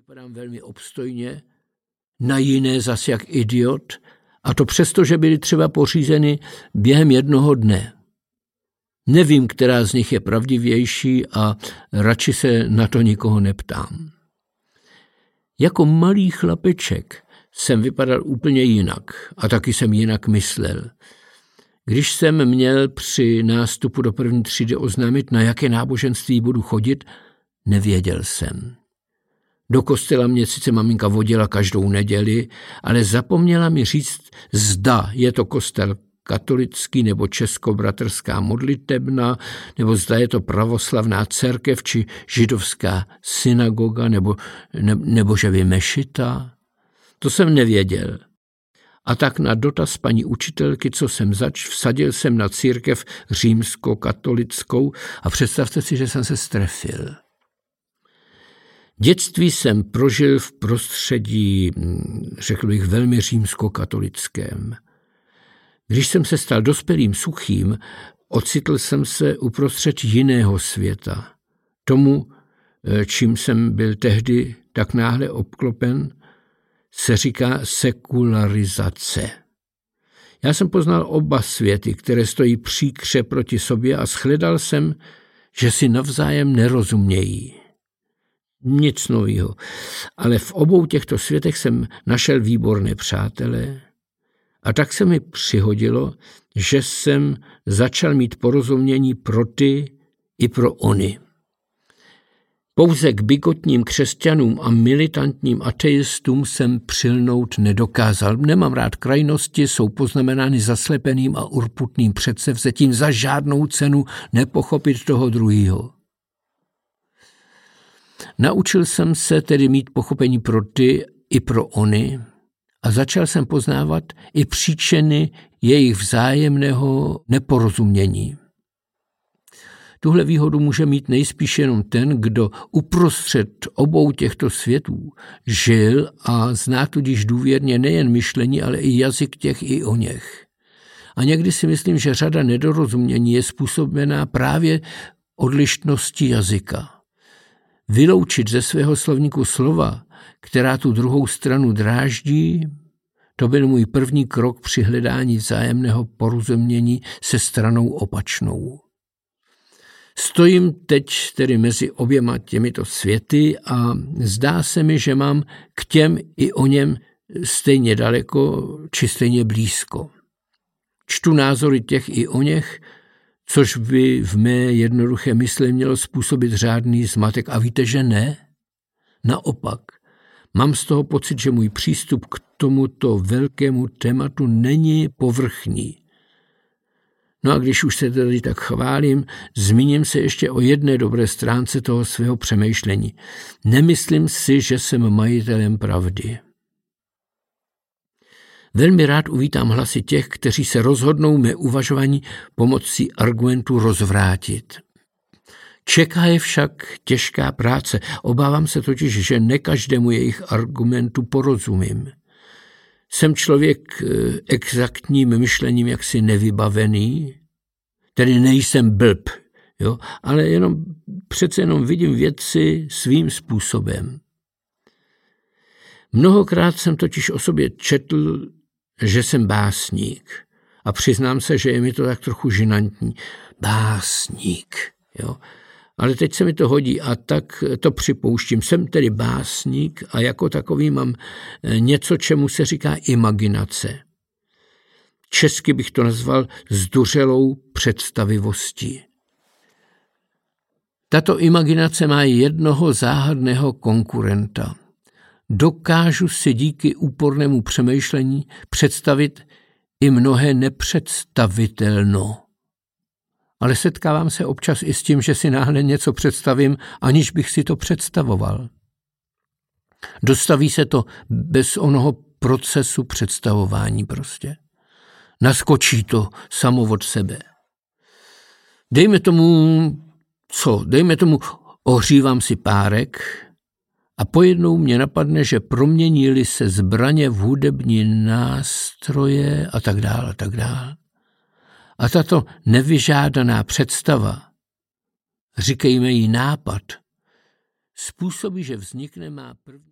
vypadám velmi obstojně, na jiné zas jak idiot, a to přesto, že byly třeba pořízeny během jednoho dne. Nevím, která z nich je pravdivější a radši se na to nikoho neptám. Jako malý chlapeček jsem vypadal úplně jinak a taky jsem jinak myslel. Když jsem měl při nástupu do první třídy oznámit, na jaké náboženství budu chodit, nevěděl jsem. Do kostela mě sice maminka vodila každou neděli, ale zapomněla mi říct, zda je to kostel katolický nebo českobratrská modlitebna, nebo zda je to pravoslavná církev či židovská synagoga nebo že by mešita. To jsem nevěděl. A tak na dotaz paní učitelky, co jsem zač, vsadil jsem na církev římskokatolickou a představte si, že jsem se strefil. Dětství jsem prožil v prostředí, řekl bych, velmi římskokatolickém. Když jsem se stal dospělým suchým, ocitl jsem se uprostřed jiného světa. Tomu, čím jsem byl tehdy tak náhle obklopen, se říká sekularizace. Já jsem poznal oba světy, které stojí příkře proti sobě a shledal jsem, že si navzájem nerozumějí. Nic nového, ale v obou těchto světech jsem našel výborné přátele a tak se mi přihodilo, že jsem začal mít porozumění pro ty i pro ony. Pouze k bigotním křesťanům a militantním ateistům jsem přilnout nedokázal. Nemám rád krajnosti, jsou poznamenány zaslepeným a urputným předsevzetím za žádnou cenu nepochopit toho druhého. Naučil jsem se tedy mít pochopení pro ty i pro ony a začal jsem poznávat i příčiny jejich vzájemného neporozumění. Tuhle výhodu může mít nejspíš jenom ten, kdo uprostřed obou těchto světů žil a zná tudíž důvěrně nejen myšlení, ale i jazyk těch i oněch. A někdy si myslím, že řada nedorozumění je způsobená právě odlišností jazyka. Vyloučit ze svého slovníku slova, která tu druhou stranu dráždí, to byl můj první krok při hledání vzájemného porozumění se stranou opačnou. Stojím teď tedy mezi oběma těmito světy a zdá se mi, že mám k těm i o něm stejně daleko či stejně blízko. Čtu názory těch i o něch, což by v mé jednoduché mysli mělo způsobit řádný zmatek. A víte, že ne? Naopak, mám z toho pocit, že můj přístup k tomuto velkému tématu není povrchní. No a když už se tady tak chválím, zmíním se ještě o jedné dobré stránce toho svého přemýšlení. Nemyslím si, že jsem majitelem pravdy. Velmi rád uvítám hlasy těch, kteří se rozhodnou mé uvažování pomocí argumentů rozvrátit. Čeká je však těžká práce. Obávám se totiž, že ne každému jejich argumentu porozumím. Jsem člověk exaktním myšlením jaksi nevybavený, tedy nejsem blb, jo? Ale přece jenom vidím věci svým způsobem. Mnohokrát jsem totiž o sobě četl, že jsem básník a přiznám se, že je mi to tak trochu žinantní. Básník, jo? Ale teď se mi to hodí a tak to připouštím. Jsem tedy básník a jako takový mám něco, čemu se říká imaginace. Česky bych to nazval zduřelou představivostí. Tato imaginace má jednoho záhadného konkurenta. Dokážu si díky úpornému přemýšlení představit i mnohé nepředstavitelno. Ale setkávám se občas i s tím, že si náhle něco představím, aniž bych si to představoval. Dostaví se to bez onoho procesu představování prostě. Naskočí to samo od sebe. Dejme tomu, ohřívám si párek a pojednou mě napadne, že proměnily se zbraně v hudební nástroje a tak dále. A tato nevyžádaná představa, říkejme jí nápad, způsobí, že vznikne má první